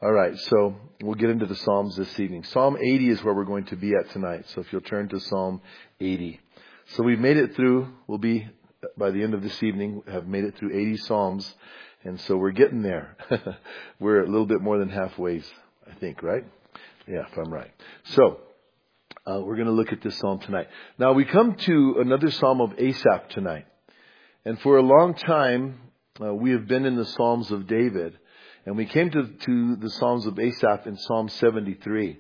All right, so we'll get into the Psalms this evening. Psalm 80 is where we're going to be at tonight. So if you'll turn to Psalm 80. So we've made it through, we'll be, by the end of this evening, have made it through 80 Psalms. And so we're getting there. We're a little bit more than halfway, I think, right? Yeah, if I'm right. So, we're going to look at this Psalm tonight. Now we come to another Psalm of Asaph tonight. And for a long time, we have been in the Psalms of David. And we came to the Psalms of Asaph in Psalm 73.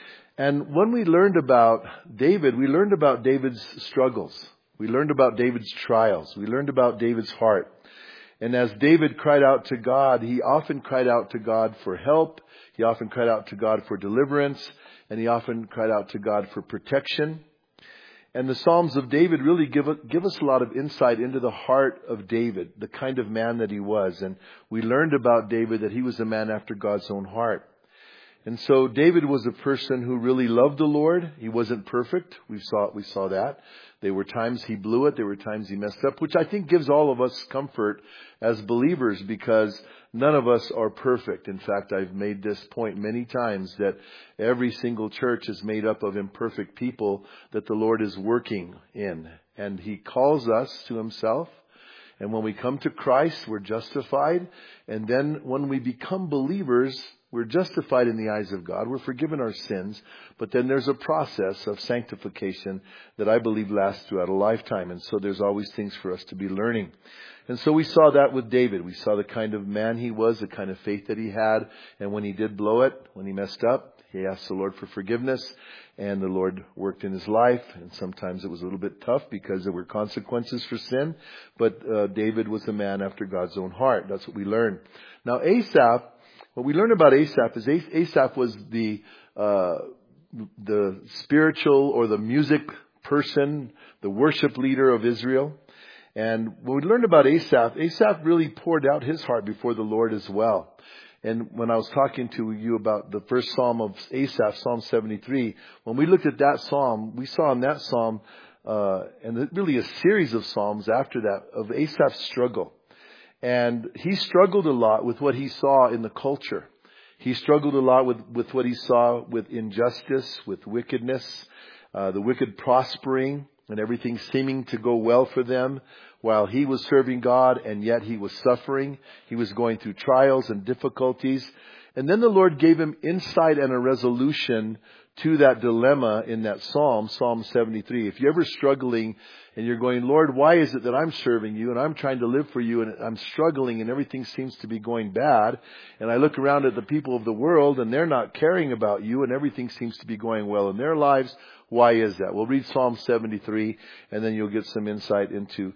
And when we learned about David, we learned about David's struggles. We learned about David's trials. We learned about David's heart. And as David cried out to God, he often cried out to God for help. He often cried out to God for deliverance. And he often cried out to God for protection. And the Psalms of David really give us a lot of insight into the heart of David, the kind of man that he was. And we learned about David that he was a man after God's own heart. And so David was a person who really loved the Lord. He wasn't perfect. We saw that. There were times he blew it. There were times he messed up, which I think gives all of us comfort as believers because none of us are perfect. In fact, I've made this point many times that every single church is made up of imperfect people that the Lord is working in. And He calls us to Himself. And when we come to Christ, we're justified. And then when we become believers, we're justified in the eyes of God. We're forgiven our sins. But then there's a process of sanctification that I believe lasts throughout a lifetime. And so there's always things for us to be learning. And so we saw that with David. We saw the kind of man he was, the kind of faith that he had. And when he did blow it, when he messed up, he asked the Lord for forgiveness. And the Lord worked in his life. And sometimes it was a little bit tough because there were consequences for sin. But David was a man after God's own heart. That's what we learned. Now Asaph, what we learn about Asaph is Asaph was the spiritual or the music person, the worship leader of Israel. And when we learned about Asaph really poured out his heart before the Lord as well. And when I was talking to you about the first Psalm of Asaph, Psalm 73, when we looked at that Psalm, we saw in that Psalm, and really a series of Psalms after that, of Asaph's struggle. And he struggled a lot with what he saw in the culture. He struggled a lot with what he saw with injustice, with wickedness, the wicked prospering and everything seeming to go well for them while he was serving God and yet he was suffering. He was going through trials and difficulties. And then the Lord gave him insight and a resolution to that dilemma in that Psalm, Psalm 73. If you're ever struggling and you're going, Lord, why is it that I'm serving you and I'm trying to live for you and I'm struggling and everything seems to be going bad, and I look around at the people of the world and they're not caring about you and everything seems to be going well in their lives, why is that? We'll read Psalm 73 and then you'll get some insight into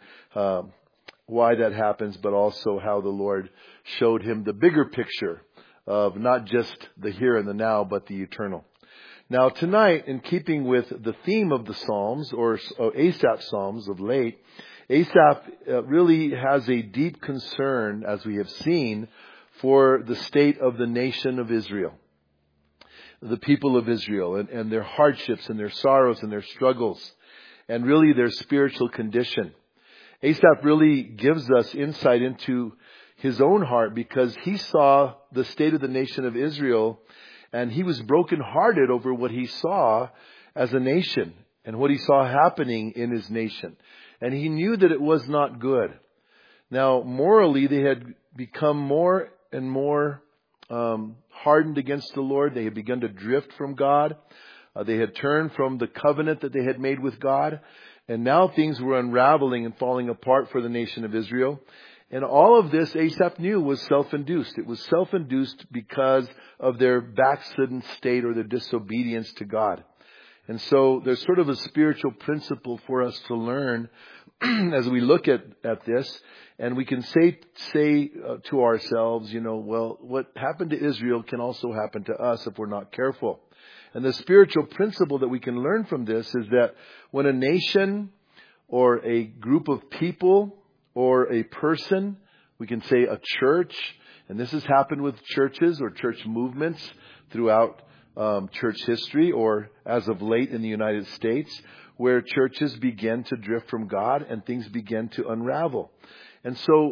why that happens, but also how the Lord showed him the bigger picture of not just the here and the now, but the eternal. Now tonight, in keeping with the theme of the Psalms, or Asaph's Psalms of late, Asaph really has a deep concern, as we have seen, for the state of the nation of Israel. The people of Israel and their hardships and their sorrows and their struggles, and really their spiritual condition. Asaph really gives us insight into his own heart because he saw the state of the nation of Israel and he was brokenhearted over what he saw as a nation and what he saw happening in his nation. And he knew that it was not good. Now, morally, they had become more and more hardened against the Lord. They had begun to drift from God. They had turned from the covenant that they had made with God. And now things were unraveling and falling apart for the nation of Israel. And all of this, Asaph knew, was self-induced. It was self-induced because of their backslidden state or their disobedience to God. And so there's sort of a spiritual principle for us to learn as we look at this. And we can say to ourselves, well, what happened to Israel can also happen to us if we're not careful. And the spiritual principle that we can learn from this is that when a nation or a group of people or a person, we can say a church, and this has happened with churches or church movements throughout church history or as of late in the United States, where churches begin to drift from God and things begin to unravel. And so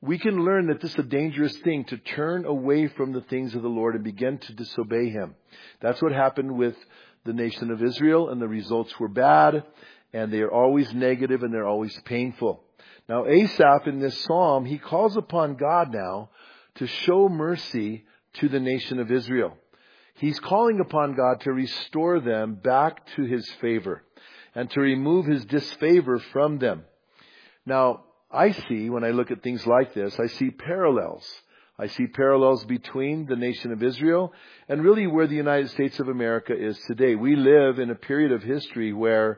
we can learn that this is a dangerous thing, to turn away from the things of the Lord and begin to disobey Him. That's what happened with the nation of Israel, and the results were bad, and they are always negative and they're always painful. Now Asaph in this psalm, he calls upon God now to show mercy to the nation of Israel. He's calling upon God to restore them back to His favor and to remove His disfavor from them. Now, I see, when I look at things like this, I see parallels. I see parallels between the nation of Israel and really where the United States of America is today. We live in a period of history where,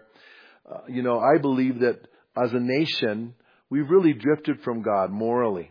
I believe that as a nation, we've really drifted from God morally.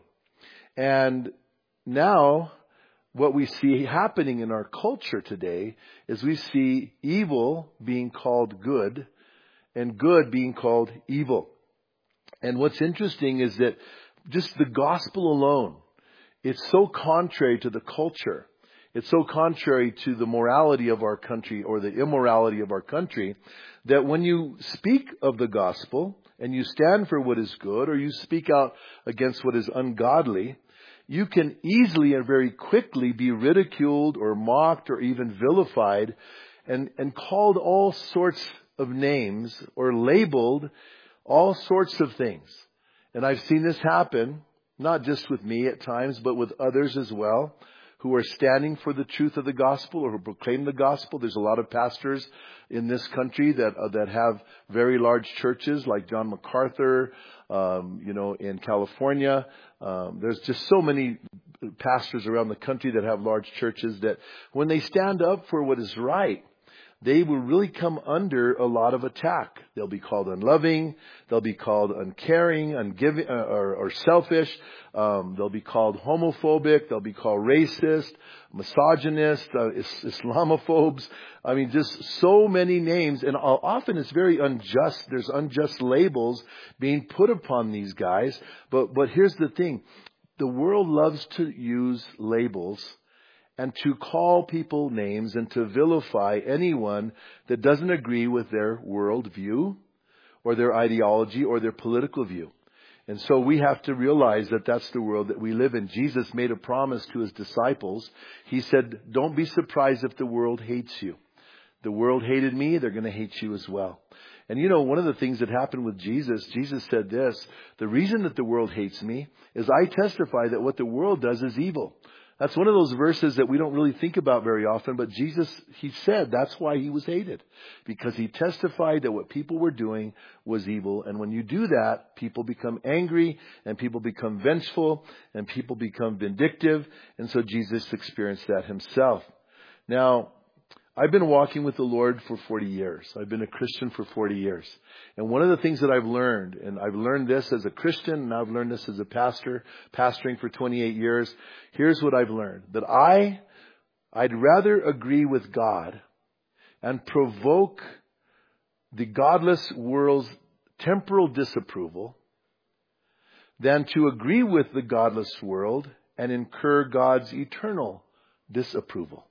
And now, what we see happening in our culture today is we see evil being called good and good being called evil. And what's interesting is that just the gospel alone, it's so contrary to the culture. It's so contrary to the morality of our country or the immorality of our country that when you speak of the gospel and you stand for what is good or you speak out against what is ungodly, you can easily and very quickly be ridiculed or mocked or even vilified and called all sorts of names or labeled all sorts of things. And I've seen this happen, not just with me at times, but with others as well, who are standing for the truth of the gospel or who proclaim the gospel. There's a lot of pastors in this country that have very large churches, like John MacArthur, in California. There's just so many pastors around the country that have large churches that when they stand up for what is right, they will really come under a lot of attack. They'll be called unloving. They'll be called uncaring, ungiving, or selfish. They'll be called homophobic. They'll be called racist, misogynist, Islamophobes. I mean, just so many names. And often it's very unjust. There's unjust labels being put upon these guys. But here's the thing. The world loves to use labels and to call people names and to vilify anyone that doesn't agree with their worldview or their ideology or their political view. And so we have to realize that that's the world that we live in. Jesus made a promise to His disciples. He said, don't be surprised if the world hates you. The world hated me, they're going to hate you as well. And one of the things that happened with Jesus said this, the reason that the world hates me is I testify that what the world does is evil. That's one of those verses that we don't really think about very often, but Jesus, He said that's why He was hated. Because He testified that what people were doing was evil. And when you do that, people become angry, and people become vengeful, and people become vindictive. And so Jesus experienced that Himself. Now, I've been walking with the Lord for 40 years. I've been a Christian for 40 years. And one of the things that I've learned, and I've learned this as a Christian, and I've learned this as a pastor, pastoring for 28 years. Here's what I've learned. That I'd rather agree with God and provoke the godless world's temporal disapproval than to agree with the godless world and incur God's eternal disapproval.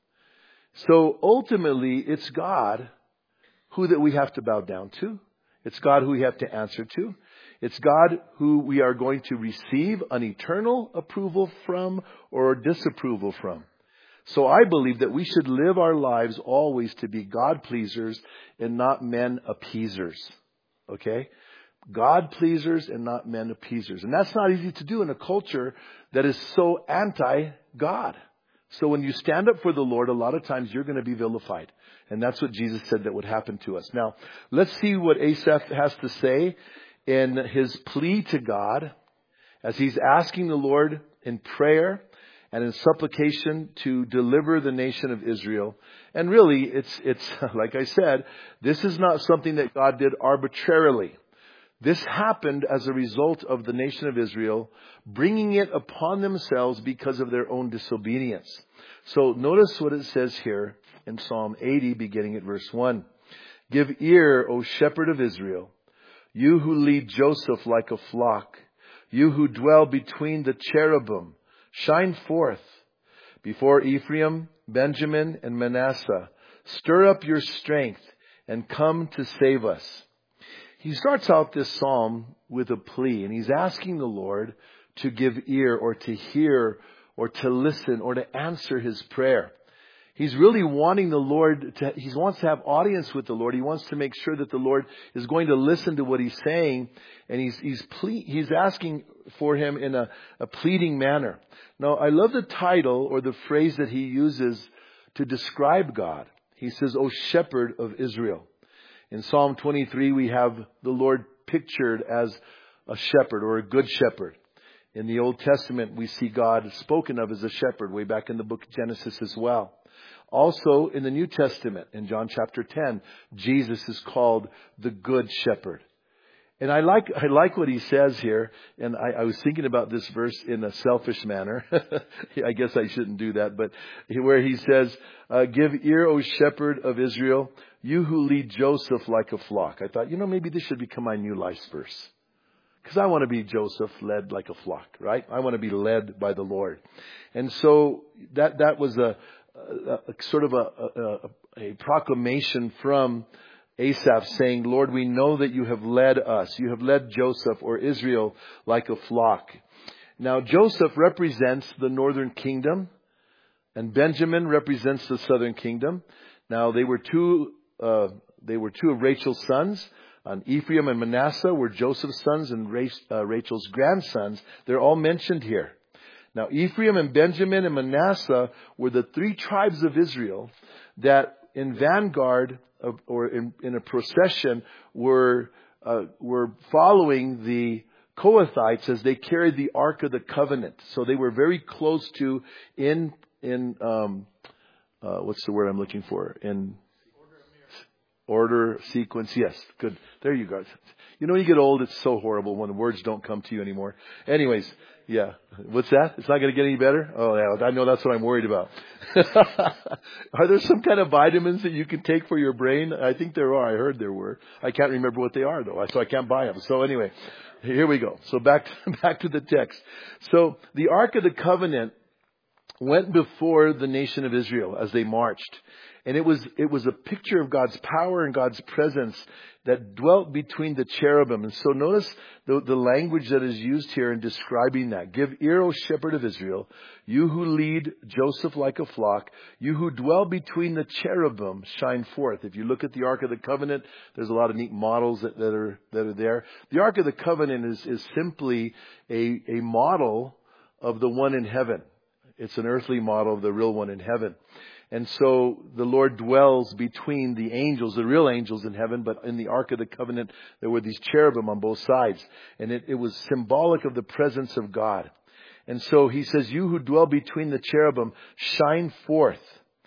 So ultimately, it's God who that we have to bow down to. It's God who we have to answer to. It's God who we are going to receive an eternal approval from or disapproval from. So I believe that we should live our lives always to be God pleasers and not men appeasers. Okay? God pleasers and not men appeasers. And that's not easy to do in a culture that is so anti-God. So when you stand up for the Lord, a lot of times you're going to be vilified. And that's what Jesus said that would happen to us. Now, let's see what Asaph has to say in his plea to God as he's asking the Lord in prayer and in supplication to deliver the nation of Israel. And really, it's like I said, this is not something that God did arbitrarily. This happened as a result of the nation of Israel bringing it upon themselves because of their own disobedience. So notice what it says here in Psalm 80, beginning at verse 1. Give ear, O shepherd of Israel, you who lead Joseph like a flock, you who dwell between the cherubim, shine forth before Ephraim, Benjamin, and Manasseh. Stir up your strength and come to save us. He starts out this psalm with a plea, and he's asking the Lord to give ear or to hear or to listen or to answer his prayer. He's really wanting the Lord he wants to have audience with the Lord. He wants to make sure that the Lord is going to listen to what he's saying, and he's asking for him in a pleading manner. Now, I love the title or the phrase that he uses to describe God. He says, "O Shepherd of Israel." In Psalm 23, we have the Lord pictured as a shepherd or a good shepherd. In the Old Testament, we see God spoken of as a shepherd way back in the book of Genesis as well. Also, in the New Testament, in John chapter 10, Jesus is called the Good Shepherd. And I like what he says here, and I was thinking about this verse in a selfish manner. I guess I shouldn't do that, but where he says, "Give ear, O shepherd of Israel, you who lead Joseph like a flock." I thought, maybe this should become my new life verse. Because I want to be Joseph, led like a flock, right? I want to be led by the Lord. And so that was a sort of a proclamation from Asaph saying, "Lord, we know that you have led us. You have led Joseph or Israel like a flock." Now, Joseph represents the northern kingdom, and Benjamin represents the southern kingdom. Now, they were two of Rachel's sons. Ephraim and Manasseh were Joseph's sons and Rachel's grandsons. They're all mentioned here. Now, Ephraim and Benjamin and Manasseh were the three tribes of Israel that in vanguard or in a procession were following the Kohathites as they carried the Ark of the Covenant. So they were very close to what's the word I'm looking for? In order, sequence. Yes, good. There you go. When you get old, it's so horrible when the words don't come to you anymore. Anyways, yeah. What's that? It's not going to get any better? Oh, yeah. I know that's what I'm worried about. Are there some kind of vitamins that you can take for your brain? I think there are. I heard there were. I can't remember what they are, though, so I can't buy them. So anyway, here we go. So back to the text. So the Ark of the Covenant went before the nation of Israel as they marched. And it was a picture of God's power and God's presence that dwelt between the cherubim. And so notice the language that is used here in describing that. "Give ear, O shepherd of Israel, you who lead Joseph like a flock, you who dwell between the cherubim, shine forth." If you look at the Ark of the Covenant, there's a lot of neat models that are there. The Ark of the Covenant is simply a model of the one in heaven. It's an earthly model of the real one in heaven. And so the Lord dwells between the angels, the real angels in heaven, but in the Ark of the Covenant, there were these cherubim on both sides. And it was symbolic of the presence of God. And so he says, "You who dwell between the cherubim, shine forth."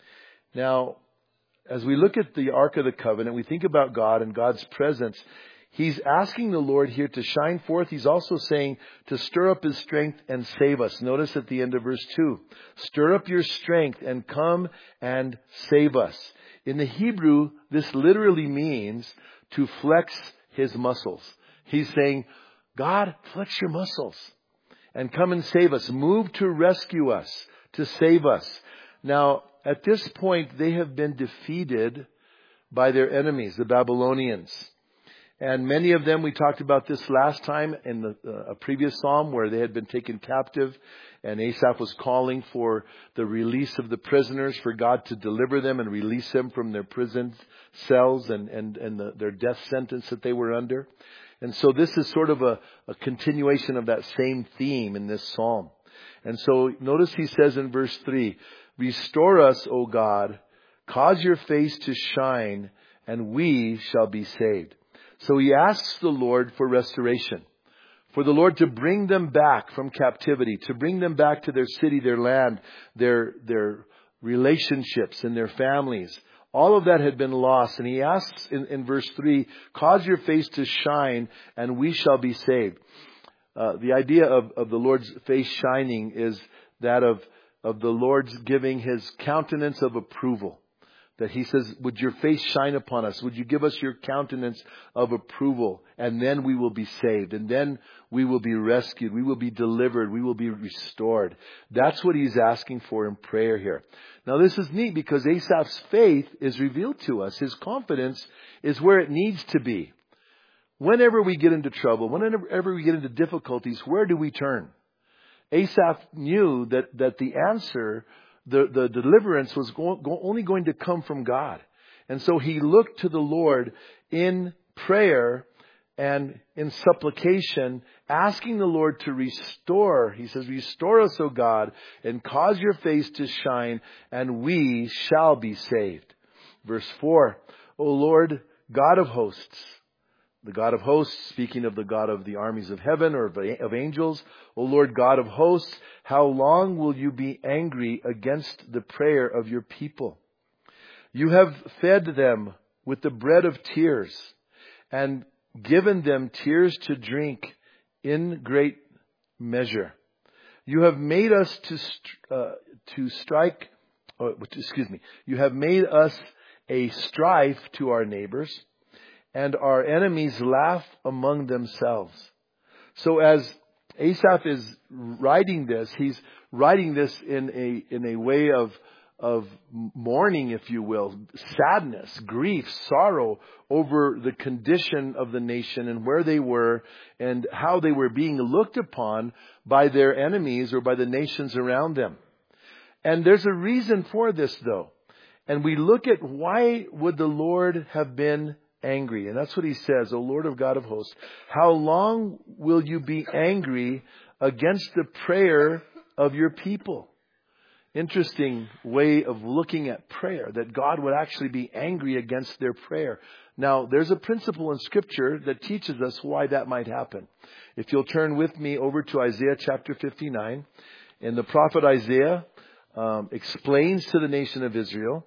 Now, as we look at the Ark of the Covenant, we think about God and God's presence. He's asking the Lord here to shine forth. He's also saying to stir up His strength and save us. Notice at the end of verse 2, "Stir up your strength and come and save us." In the Hebrew, this literally means to flex His muscles. He's saying, God, flex your muscles and come and save us. Move to rescue us, to save us. Now, at this point, they have been defeated by their enemies, the Babylonians. And many of them, we talked about this last time in a previous psalm where they had been taken captive, and Asaph was calling for the release of the prisoners, for God to deliver them and release them from their prison cells and their death sentence that they were under. And so this is sort of a continuation of that same theme in this psalm. And so notice he says in verse 3, "Restore us, O God, cause your face to shine, and we shall be saved." So he asks the Lord for restoration, for the Lord to bring them back from captivity, to bring them back to their city, their land, their relationships and their families. All of that had been lost. And he asks in verse 3, "Cause your face to shine and we shall be saved." The idea of the Lord's face shining is that of the Lord's giving His countenance of approval. That He says, "Would your face shine upon us? Would you give us your countenance of approval? And then we will be saved. And then we will be rescued. We will be delivered. We will be restored." That's what he's asking for in prayer here. Now this is neat because Asaph's faith is revealed to us. His confidence is where it needs to be. Whenever we get into trouble, whenever we get into difficulties, where do we turn? Asaph knew that the answer, the deliverance was only going to come from God. And so he looked to the Lord in prayer and in supplication, asking the Lord to restore. He says, restore us, O God, and cause your face to shine, and we shall be saved. Verse 4, O Lord, God of hosts. The God of hosts, speaking of the God of the armies of heaven or of angels. O Lord God of hosts, how long will you be angry against the prayer of your people? You have fed them with the bread of tears and given them tears to drink in great measure. You have made us You have made us a strife to our neighbors, and our enemies laugh among themselves. So as Asaph is writing this, he's writing this in a way of mourning, if you will, sadness, grief, sorrow over the condition of the nation and where they were and how they were being looked upon by their enemies or by the nations around them. And there's a reason for this, though. And we look at why would the Lord have been angry? And that's what he says, O Lord of God of hosts, how long will you be angry against the prayer of your people? Interesting way of looking at prayer, that God would actually be angry against their prayer. Now, there's a principle in Scripture that teaches us why that might happen. If you'll turn with me over to Isaiah chapter 59, and the prophet Isaiah explains to the nation of Israel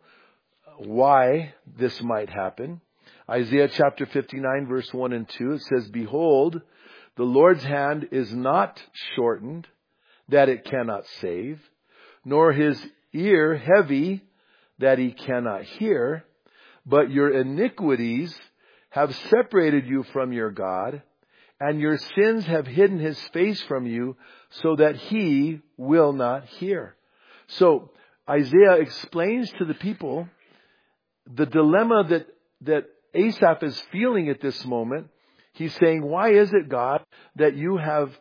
why this might happen. Isaiah chapter 59, verse 1 and 2, it says, Behold, the Lord's hand is not shortened, that it cannot save, nor his ear heavy, that he cannot hear, but your iniquities have separated you from your God, and your sins have hidden his face from you, so that he will not hear. So Isaiah explains to the people the dilemma that Asaph is feeling at this moment. He's saying, why is it, God, that you have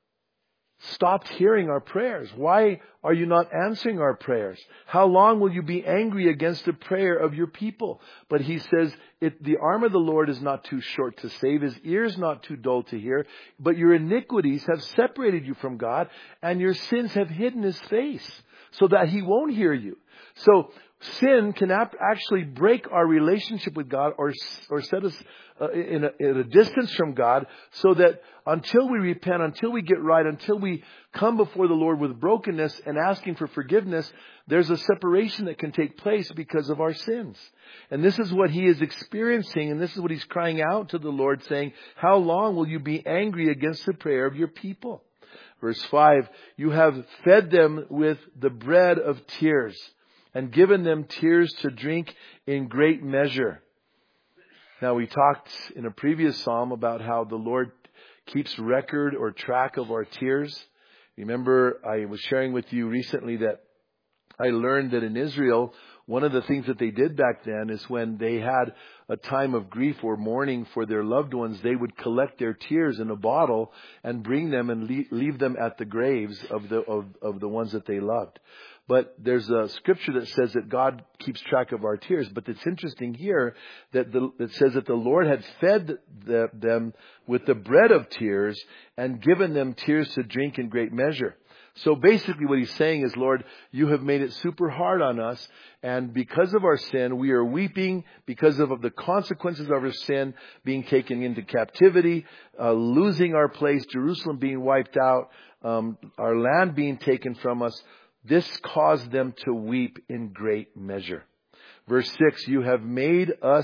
stopped hearing our prayers? Why are you not answering our prayers? How long will you be angry against the prayer of your people? But he says, the arm of the Lord is not too short to save, his ears not too dull to hear, but your iniquities have separated you from God, and your sins have hidden his face, so that he won't hear you. So sin can actually break our relationship with God or set us in a distance from God, so that until we repent, until we get right, until we come before the Lord with brokenness and asking for forgiveness, there's a separation that can take place because of our sins. And this is what he is experiencing, and this is what he's crying out to the Lord, saying, how long will you be angry against the prayer of your people? Verse 5, you have fed them with the bread of tears and given them tears to drink in great measure. Now, we talked in a previous psalm about how the Lord keeps record or track of our tears. Remember, I was sharing with you recently that I learned that in Israel, one of the things that they did back then is when they had a time of grief or mourning for their loved ones, they would collect their tears in a bottle and bring them and leave them at the graves of the ones that they loved. But there's a scripture that says that God keeps track of our tears. But it's interesting here that it says that the Lord had fed them with the bread of tears and given them tears to drink in great measure. So basically what he's saying is, Lord, you have made it super hard on us. And because of our sin, we are weeping because of the consequences of our sin, being taken into captivity, losing our place, Jerusalem being wiped out, our land being taken from us. This caused them to weep in great measure. Verse 6, you have made us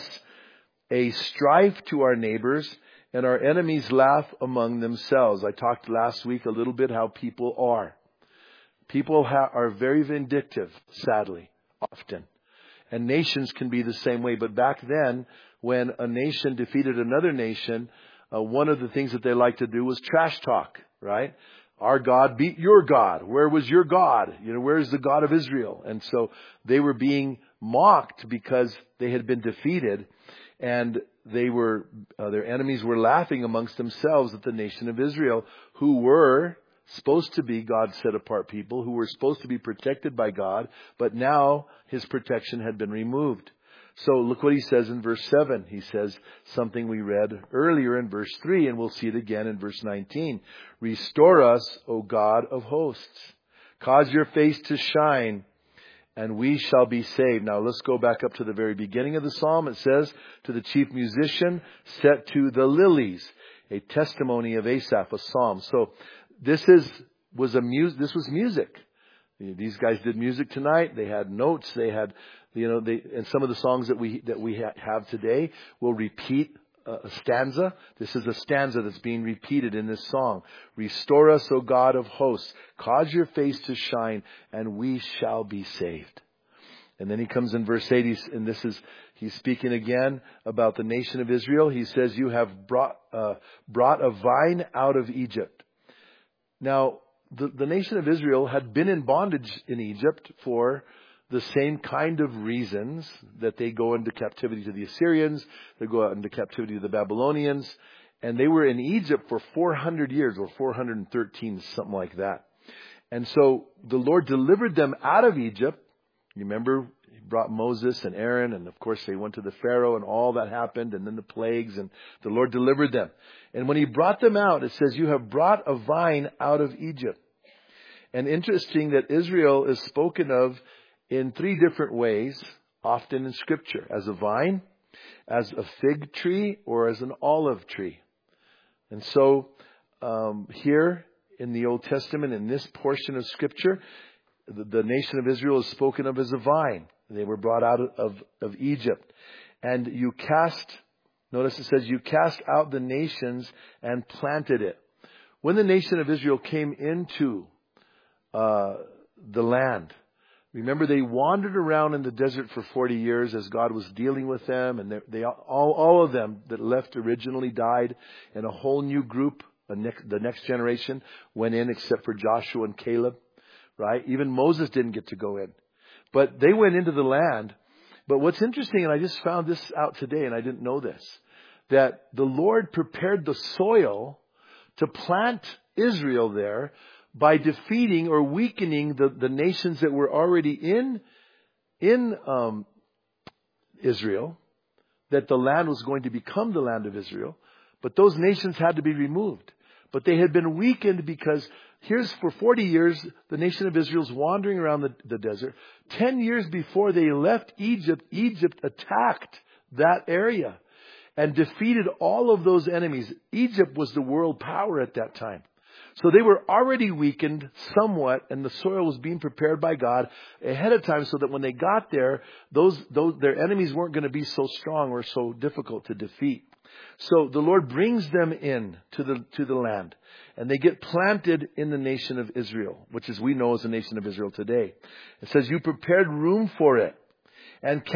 a strife to our neighbors, and our enemies laugh among themselves. I talked last week a little bit how people are. People are very vindictive, sadly, often. And nations can be the same way. But back then, when a nation defeated another nation, one of the things that they liked to do was trash talk, right? Our God beat your God. Where was your God? Where's the God of Israel? And so they were being mocked because they had been defeated, and their enemies were laughing amongst themselves at the nation of Israel, who were supposed to be God's set apart people who were supposed to be protected by God, but now His protection had been removed. So look what He says in verse 7. He says something we read earlier in verse 3, and we'll see it again in verse 19. Restore us, O God of hosts. Cause your face to shine, and we shall be saved. Now let's go back up to the very beginning of the psalm. It says, to the chief musician, set to the lilies, a testimony of Asaph, a psalm. So this was music. These guys did music tonight. They had notes. They had, and some of the songs that we have today will repeat a stanza. This is a stanza that's being repeated in this song. Restore us, O God of hosts. Cause your face to shine, and we shall be saved. And then he comes in verse 8, he's speaking again about the nation of Israel. He says, you have brought a vine out of Egypt. Now, the nation of Israel had been in bondage in Egypt for the same kind of reasons that they go into captivity to the Assyrians, they go out into captivity to the Babylonians, and they were in Egypt for 400 years, or 413, something like that. And so the Lord delivered them out of Egypt. You remember, He brought Moses and Aaron, and of course they went to the Pharaoh, and all that happened, and then the plagues, and the Lord delivered them. And when He brought them out, it says, you have brought a vine out of Egypt. And interesting that Israel is spoken of in three different ways, often in Scripture: as a vine, as a fig tree, or as an olive tree. And so here in the Old Testament, in this portion of Scripture, the nation of Israel is spoken of as a vine. They were brought out of Egypt. And notice it says, you cast out the nations and planted it. When the nation of Israel came into the land, remember, they wandered around in the desert for 40 years as God was dealing with them, and all of them that left originally died, and a whole new group, the next generation, went in except for Joshua and Caleb, right? Even Moses didn't get to go in. But they went into the land. But what's interesting, and I just found this out today, and I didn't know this, that the Lord prepared the soil to plant Israel there by defeating or weakening the nations that were already in Israel, that the land was going to become the land of Israel. But those nations had to be removed. But they had been weakened because here's, for 40 years, the nation of Israel's wandering around the desert. 10 years before they left Egypt, Egypt attacked that area and defeated all of those enemies. Egypt was the world power at that time. So they were already weakened somewhat, and the soil was being prepared by God ahead of time so that when they got there, their enemies weren't going to be so strong or so difficult to defeat. So the Lord brings them in to the land, and they get planted in the nation of Israel, which we know as the nation of Israel today. It says, you prepared room for it and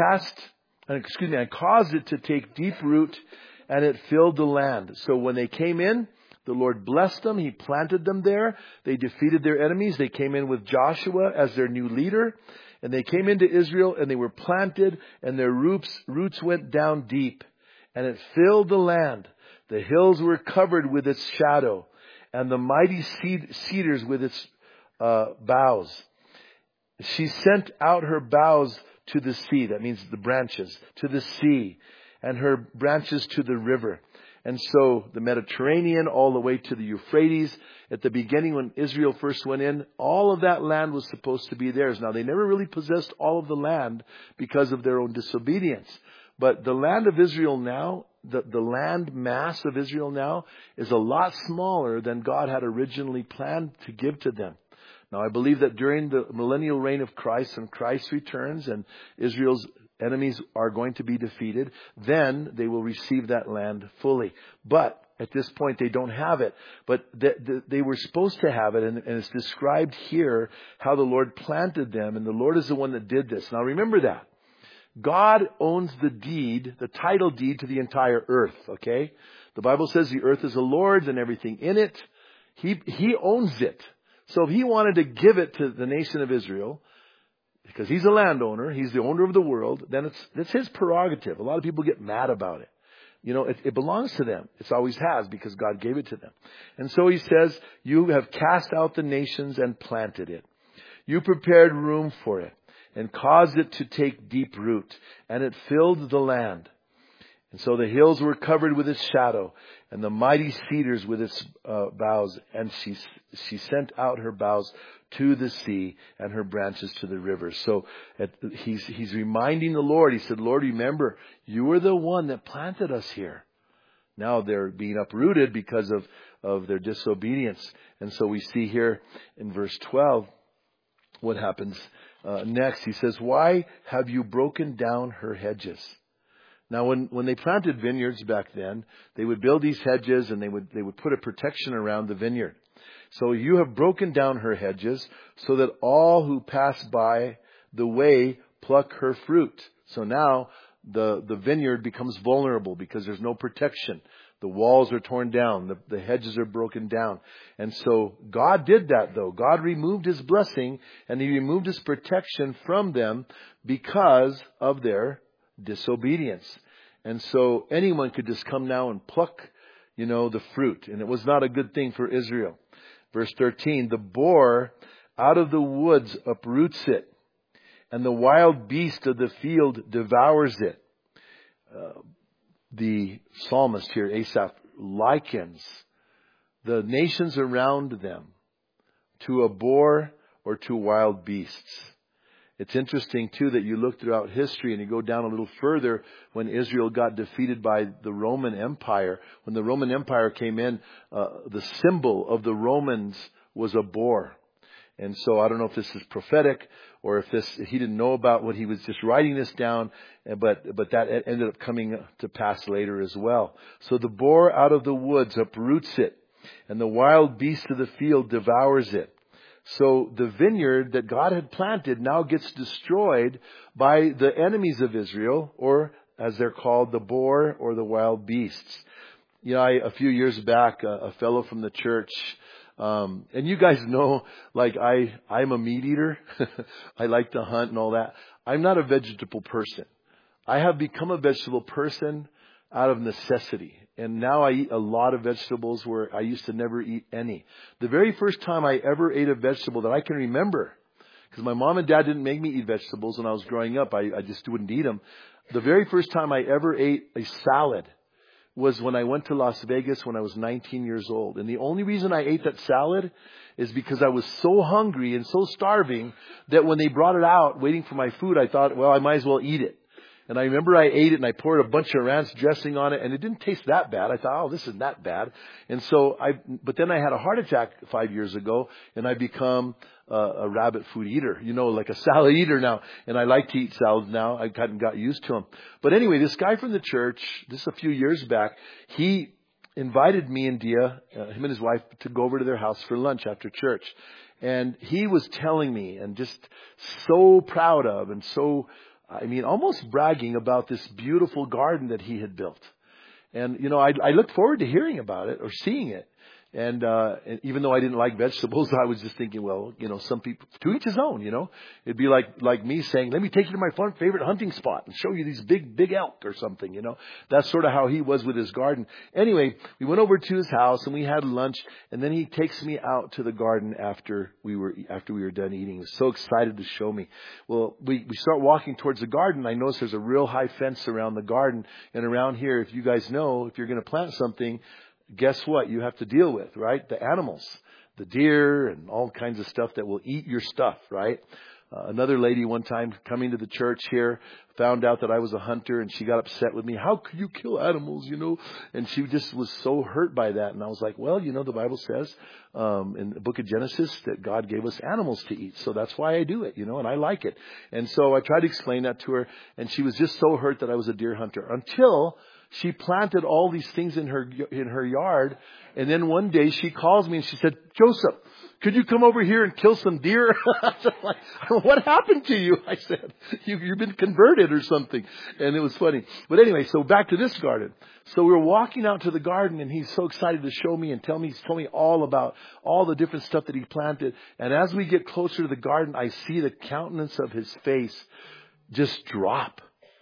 caused it to take deep root, and it filled the land. So when they came in, the Lord blessed them. He planted them there. They defeated their enemies. They came in with Joshua as their new leader. And they came into Israel, and they were planted, and their roots went down deep. And it filled the land. The hills were covered with its shadow, and the mighty cedars with its boughs. She sent out her boughs to the sea. That means the branches to the sea, and her branches to the river. And so the Mediterranean all the way to the Euphrates. At the beginning, when Israel first went in, all of that land was supposed to be theirs. Now, they never really possessed all of the land because of their own disobedience. But the land of Israel now, the land mass of Israel now, is a lot smaller than God had originally planned to give to them. Now, I believe that during the millennial reign of Christ, and Christ returns and Israel's enemies are going to be defeated, then they will receive that land fully. But at this point, they don't have it. But they were supposed to have it, and it's described here how the Lord planted them, and the Lord is the one that did this. Now, remember that. God owns the title deed to the entire earth, okay? The Bible says the earth is the Lord's and everything in it. He owns it. So if He wanted to give it to the nation of Israel, because He's a landowner, He's the owner of the world, then it's His prerogative. A lot of people get mad about it. it belongs to them. It always has, because God gave it to them. And so he says, you have cast out the nations and planted it. You prepared room for it and caused it to take deep root, and it filled the land. And so the hills were covered with its shadow, and the mighty cedars with its boughs. And she sent out her boughs to the sea, and her branches to the rivers. So he's reminding the Lord. He said, Lord, remember, you were the one that planted us here. Now they're being uprooted because of their disobedience. And so we see here in verse 12 what happens next. He says, why have you broken down her hedges? Now, when they planted vineyards back then, they would build these hedges, and they would put a protection around the vineyard. So you have broken down her hedges, so that all who pass by the way pluck her fruit. So now the vineyard becomes vulnerable because there's no protection. The walls are torn down. The hedges are broken down. And so God did that, though. God removed His blessing, and He removed His protection from them because of their disobedience. And so anyone could just come now and pluck, the fruit. And it was not a good thing for Israel. Verse 13, the boar out of the woods uproots it, and the wild beast of the field devours it. The psalmist here, Asaph, likens the nations around them to a boar or to wild beasts. It's interesting, too, that you look throughout history and you go down a little further when Israel got defeated by the Roman Empire. When the Roman Empire came in, the symbol of the Romans was a boar. And so I don't know if this is prophetic or if he didn't know about what he was just writing this down, but that ended up coming to pass later as well. So the boar out of the woods uproots it, and the wild beast of the field devours it. So the vineyard that God had planted now gets destroyed by the enemies of Israel, or as they're called, the boar or the wild beasts. A few years back, a fellow from the church, and you guys know, I'm a meat eater. I like to hunt and all that. I'm not a vegetable person. I have become a vegetable person out of necessity. And now I eat a lot of vegetables where I used to never eat any. The very first time I ever ate a vegetable that I can remember, because my mom and dad didn't make me eat vegetables when I was growing up. I just wouldn't eat them. The very first time I ever ate a salad was when I went to Las Vegas when I was 19 years old. And the only reason I ate that salad is because I was so hungry and so starving that when they brought it out waiting for my food, I thought, well, I might as well eat it. And I remember I ate it and I poured a bunch of ranch dressing on it, and it didn't taste that bad. I thought, oh, this isn't that bad. And so but then I had a heart attack 5 years ago, and I become a rabbit food eater, like a salad eater now. And I like to eat salads now. I hadn't got used to them. But anyway, this guy from the church, this a few years back, he invited me and Dia, him and his wife, to go over to their house for lunch after church. And he was telling me, and just so proud of, and so, almost bragging about this beautiful garden that he had built. And, I looked forward to hearing about it or seeing it. And even though I didn't like vegetables, I was just thinking, well, some people, to each his own, It'd be like me saying, let me take you to my favorite hunting spot and show you these big elk or something, That's sort of how he was with his garden. Anyway, we went over to his house and we had lunch, and then he takes me out to the garden after we were done eating. He was so excited to show me. Well, we start walking towards the garden. I notice there's a real high fence around the garden. And around here, if you guys know, if you're going to plant something, guess what you have to deal with, right? The animals, the deer and all kinds of stuff that will eat your stuff, right? Another lady one time coming to the church here found out that I was a hunter, and she got upset with me. How could you kill animals, And she just was so hurt by that. And I was like, well, the Bible says in the book of Genesis that God gave us animals to eat. So that's why I do it, and I like it. And so I tried to explain that to her, and she was just so hurt that I was a deer hunter until she planted all these things in her yard. And then one day she calls me and she said, Joseph, could you come over here and kill some deer? I was like, what happened to you? I said, you've been converted or something. And it was funny. But anyway, so back to this garden. So we were walking out to the garden, and he's so excited to show me and he's told me all about all the different stuff that he planted. And as we get closer to the garden, I see the countenance of his face just drop.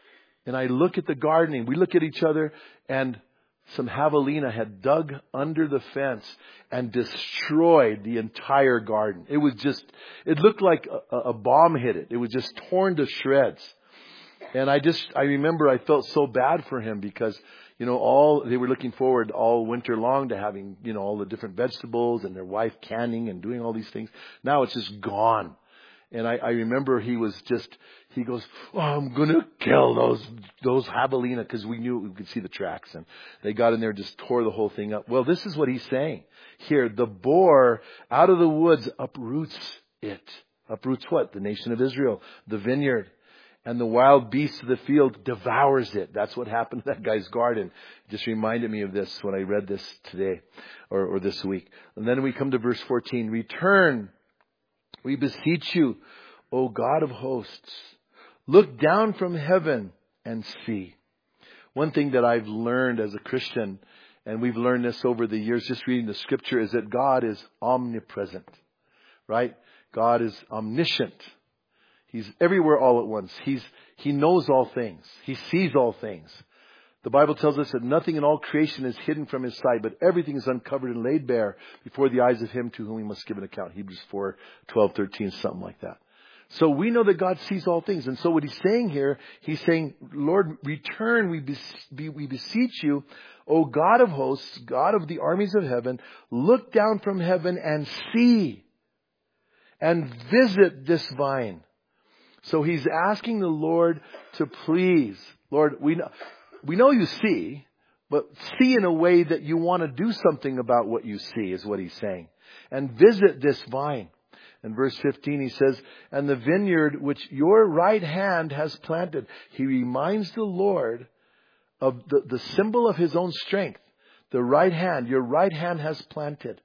And I look at the gardening. We look at each other, and some javelina had dug under the fence and destroyed the entire garden. It looked like a bomb hit it. It was just torn to shreds. And I remember I felt so bad for him because, they were looking forward all winter long to having, all the different vegetables and their wife canning and doing all these things. Now it's just gone. And I remember he goes, "Oh, I'm going to kill those javelina," because we could see the tracks, and they got in there and just tore the whole thing up. Well, this is what he's saying here. The boar out of the woods uproots it. Uproots what? The nation of Israel, the vineyard. And the wild beast of the field devours it. That's what happened to that guy's garden. It just reminded me of this when I read this today or this week. And then we come to verse 14. Return, we beseech you, O God of hosts. Look down from heaven and see. One thing that I've learned as a Christian, and we've learned this over the years just reading the scripture, is that God is omnipresent. Right? God is omniscient. He's everywhere all at once. He knows all things. He sees all things. The Bible tells us that nothing in all creation is hidden from His sight, but everything is uncovered and laid bare before the eyes of Him to whom we must give an account. Hebrews 4:12-13, something like that. So we know that God sees all things. And so what He's saying here, He's saying, Lord, return, we beseech you, O God of hosts, God of the armies of heaven, look down from heaven and see and visit this vine. So he's asking the Lord to please. Lord, we know you see, but see in a way that you want to do something about what you see, is what he's saying. And visit this vine. In verse 15 he says, and the vineyard which your right hand has planted. He reminds the Lord of the symbol of His own strength. The right hand, your right hand has planted.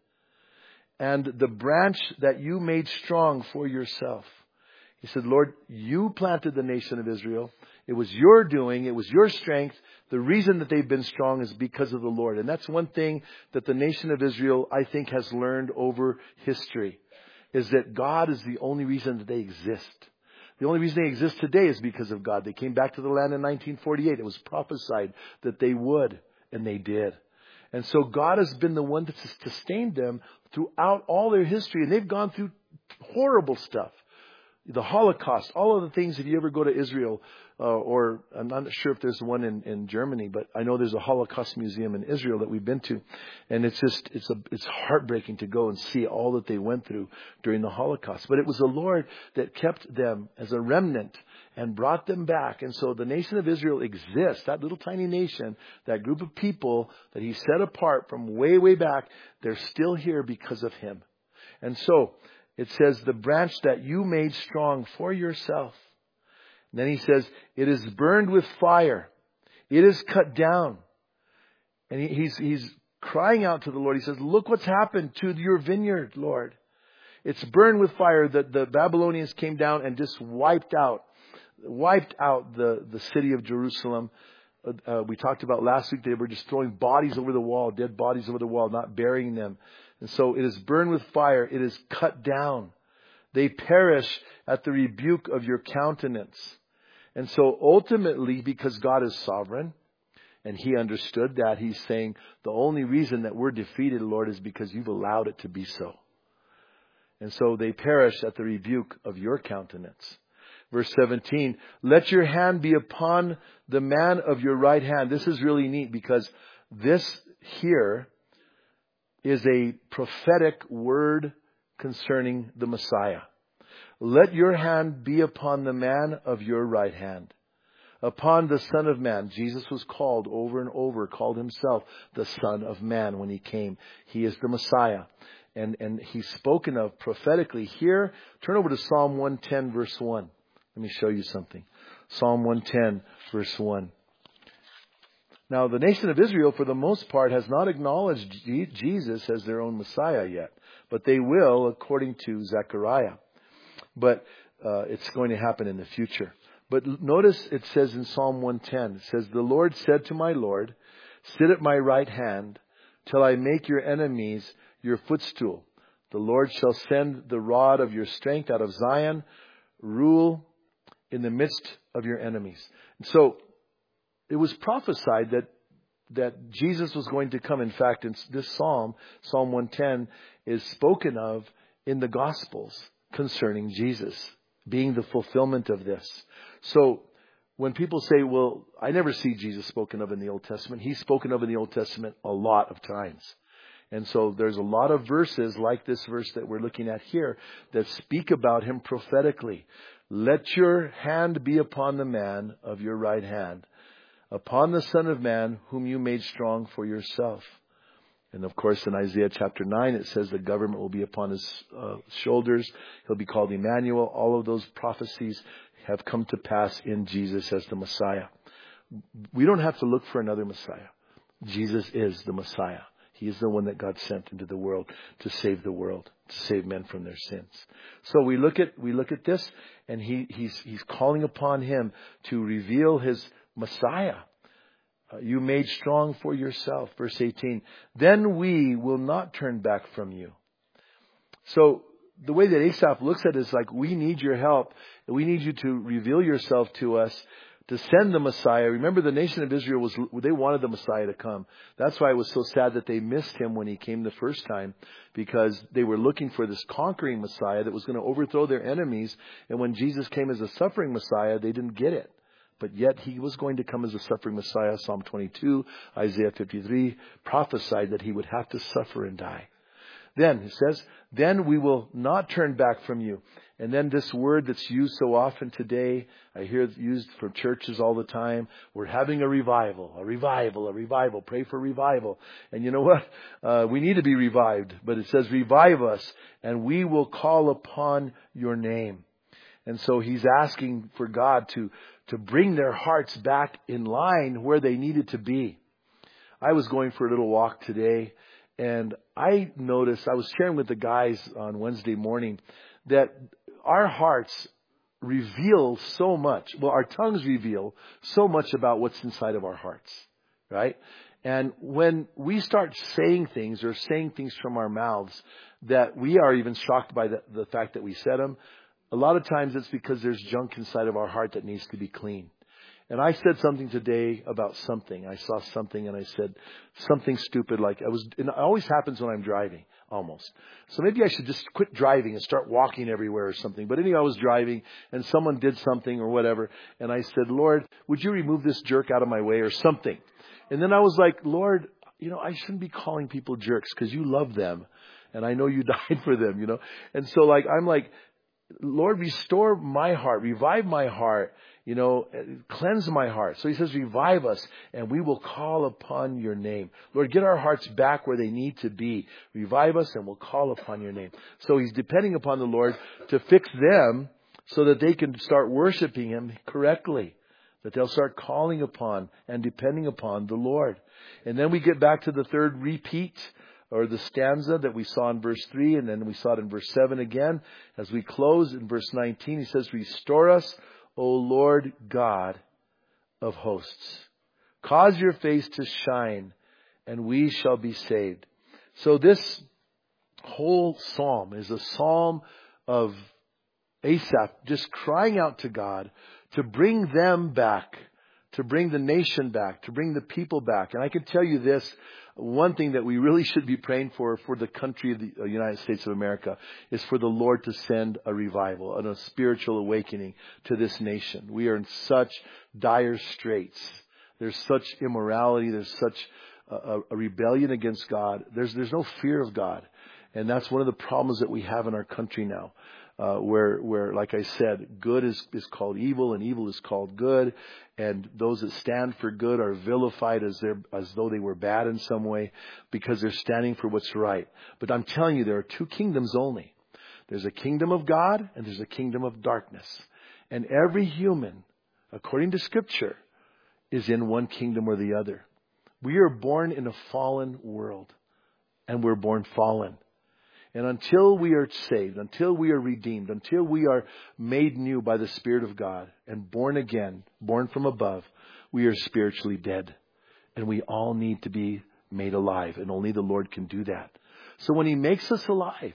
And the branch that you made strong for yourself. He said, Lord, you planted the nation of Israel. It was your doing. It was your strength. The reason that they've been strong is because of the Lord. And that's one thing that the nation of Israel, I think, has learned over history, is that God is the only reason that they exist. The only reason they exist today is because of God. They came back to the land in 1948. It was prophesied that they would, and they did. And so God has been the one that has sustained them throughout all their history. And they've gone through horrible stuff. The Holocaust, all of the things, if you ever go to Israel, or I'm not sure if there's one in Germany, but I know there's a Holocaust museum in Israel that we've been to. And it's heartbreaking to go and see all that they went through during the Holocaust. But it was the Lord that kept them as a remnant and brought them back. And so the nation of Israel exists, that little tiny nation, that group of people that He set apart from way, way back, they're still here because of Him. And so it says, the branch that you made strong for yourself. And then He says, it is burned with fire. It is cut down. And he's crying out to the Lord. He says, look what's happened to your vineyard, Lord. It's burned with fire. The Babylonians came down and just wiped out the city of Jerusalem. We talked about last week, they were just throwing bodies over the wall, dead bodies over the wall, not burying them. And so it is burned with fire. It is cut down. They perish at the rebuke of your countenance. And so ultimately, because God is sovereign, and He understood that, He's saying, the only reason that we're defeated, Lord, is because you've allowed it to be so. And so they perish at the rebuke of your countenance. Verse 17, let your hand be upon the man of your right hand. This is really neat because this here is a prophetic word concerning the Messiah. Let your hand be upon the man of your right hand. Upon the Son of Man. Jesus was called over and over, called Himself the Son of Man when He came. He is the Messiah. And He's spoken of prophetically here. Turn over to Psalm 110 verse 1. Let me show you something. Psalm 110 verse 1. Now, the nation of Israel, for the most part, has not acknowledged Jesus as their own Messiah yet. But they will, according to Zechariah. But it's going to happen in the future. But notice it says in Psalm 110, it says, the Lord said to my Lord, sit at my right hand till I make your enemies your footstool. The Lord shall send the rod of your strength out of Zion, rule in the midst of your enemies. And so it was prophesied that Jesus was going to come. In fact, in this Psalm 110, is spoken of in the Gospels concerning Jesus being the fulfillment of this. So when people say, well, I never see Jesus spoken of in the Old Testament, He's spoken of in the Old Testament a lot of times. And so there's a lot of verses like this verse that we're looking at here that speak about Him prophetically. Let your hand be upon the man of your right hand, upon the Son of Man whom you made strong for yourself. And of course in Isaiah chapter 9 it says the government will be upon His shoulders. He'll be called Emmanuel. All of those prophecies have come to pass in Jesus as the Messiah. We don't have to look for another Messiah. Jesus is the Messiah. He is the one that God sent into the world to save the world, to save men from their sins. So we look at this, and he's calling upon Him to reveal His Messiah. You made strong for yourself. Verse 18. Then we will not turn back from you. So the way that Asaph looks at it is like, we need your help. We need you to reveal yourself to us, to send the Messiah. Remember, the nation of Israel they wanted the Messiah to come. That's why it was so sad that they missed Him when He came the first time, because they were looking for this conquering Messiah that was going to overthrow their enemies. And when Jesus came as a suffering Messiah, they didn't get it. But yet He was going to come as a suffering Messiah. Psalm 22, Isaiah 53 prophesied that He would have to suffer and die. Then, it says, then we will not turn back from you. And then this word that's used so often today, I hear it used for churches all the time. We're having a revival, a revival, a revival. Pray for revival. And you know what? We need to be revived. But it says, revive us, and we will call upon your name. And so He's asking for God to bring their hearts back in line where they needed to be. I was going for a little walk today, and I noticed, I was sharing with the guys on Wednesday morning, that our hearts reveal so much. Well, our tongues reveal so much about what's inside of our hearts, right? And when we start saying things or saying things from our mouths that we are even shocked by the fact that we said them, a lot of times it's because there's junk inside of our heart that needs to be clean. And I said something today about something. I saw something and I said something stupid and it always happens when I'm driving, almost. So maybe I should just quit driving and start walking everywhere or something. But anyway, I was driving and someone did something or whatever. And I said, Lord, would you remove this jerk out of my way or something? And then I was like, Lord, I shouldn't be calling people jerks because you love them. And I know you died for them, And so I'm like, Lord, restore my heart, revive my heart, cleanse my heart. So He says, revive us and we will call upon your name. Lord, get our hearts back where they need to be. Revive us and we'll call upon your name. So He's depending upon the Lord to fix them so that they can start worshiping Him correctly. That they'll start calling upon and depending upon the Lord. And then we get back to the third repeat, or the stanza that we saw in verse 3, and then we saw it in verse 7 again. As we close in verse 19, He says, restore us, O Lord God of hosts. Cause your face to shine, and we shall be saved. So this whole psalm is a psalm of Asaph just crying out to God to bring them back, to bring the nation back, to bring the people back. And I can tell you this, one thing that we really should be praying for the country of the United States of America, is for the Lord to send a revival and a spiritual awakening to this nation. We are in such dire straits. There's such immorality. There's such a rebellion against God. There's no fear of God. And that's one of the problems that we have in our country now. Where, like I said, good is called evil and evil is called good, and those that stand for good are vilified as though they were bad in some way because they're standing for what's right. But I'm telling you, there are two kingdoms only. There's a kingdom of God and there's a kingdom of darkness. And every human, according to Scripture, is in one kingdom or the other. We are born in a fallen world, and we're born fallen. And until we are saved, until we are redeemed, until we are made new by the Spirit of God and born again, born from above, we are spiritually dead. And we all need to be made alive. And only the Lord can do that. So when He makes us alive,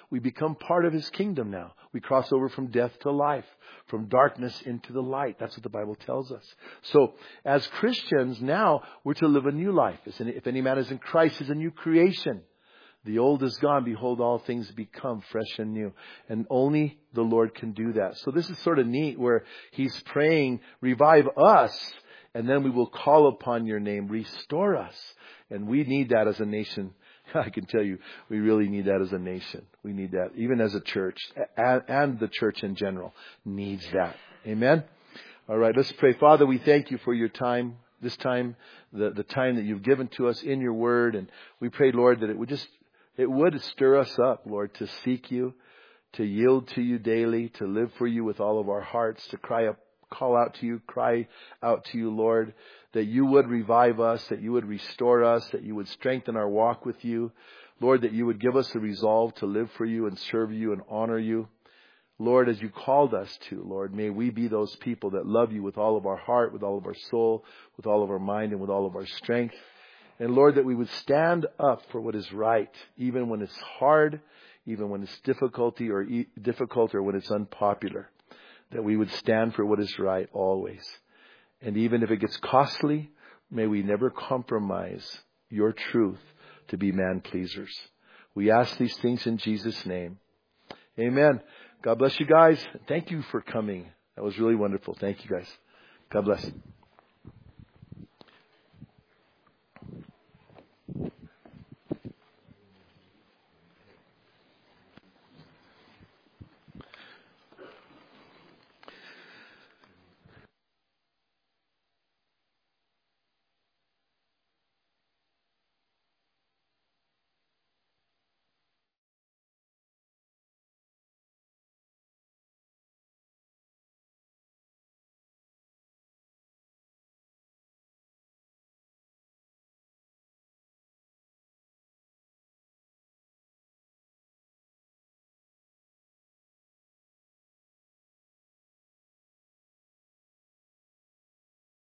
we become part of His kingdom now. We cross over from death to life, from darkness into the light. That's what the Bible tells us. So as Christians now, we're to live a new life. If any man is in Christ, is a new creation. The old is gone. Behold, all things become fresh and new. And only the Lord can do that. So this is sort of neat where He's praying, revive us, and then we will call upon your name, restore us. And we need that as a nation. I can tell you, we really need that as a nation. We need that, even as a church, and the church in general needs that. Amen? All right, let's pray. Father, we thank you for your time, this time, the time that you've given to us in your word. And we pray, Lord, that it would stir us up, Lord, to seek you, to yield to you daily, to live for you with all of our hearts, to cry out to you, Lord, that you would revive us, that you would restore us, that you would strengthen our walk with you. Lord, that you would give us the resolve to live for you and serve you and honor you. Lord, as you called us to, Lord, may we be those people that love you with all of our heart, with all of our soul, with all of our mind, and with all of our strength. And Lord, that we would stand up for what is right, even when it's hard, even when it's difficult or when it's unpopular. That we would stand for what is right always. And even if it gets costly, may we never compromise your truth to be man-pleasers. We ask these things in Jesus' name. Amen. God bless you guys. Thank you for coming. That was really wonderful. Thank you guys. God bless.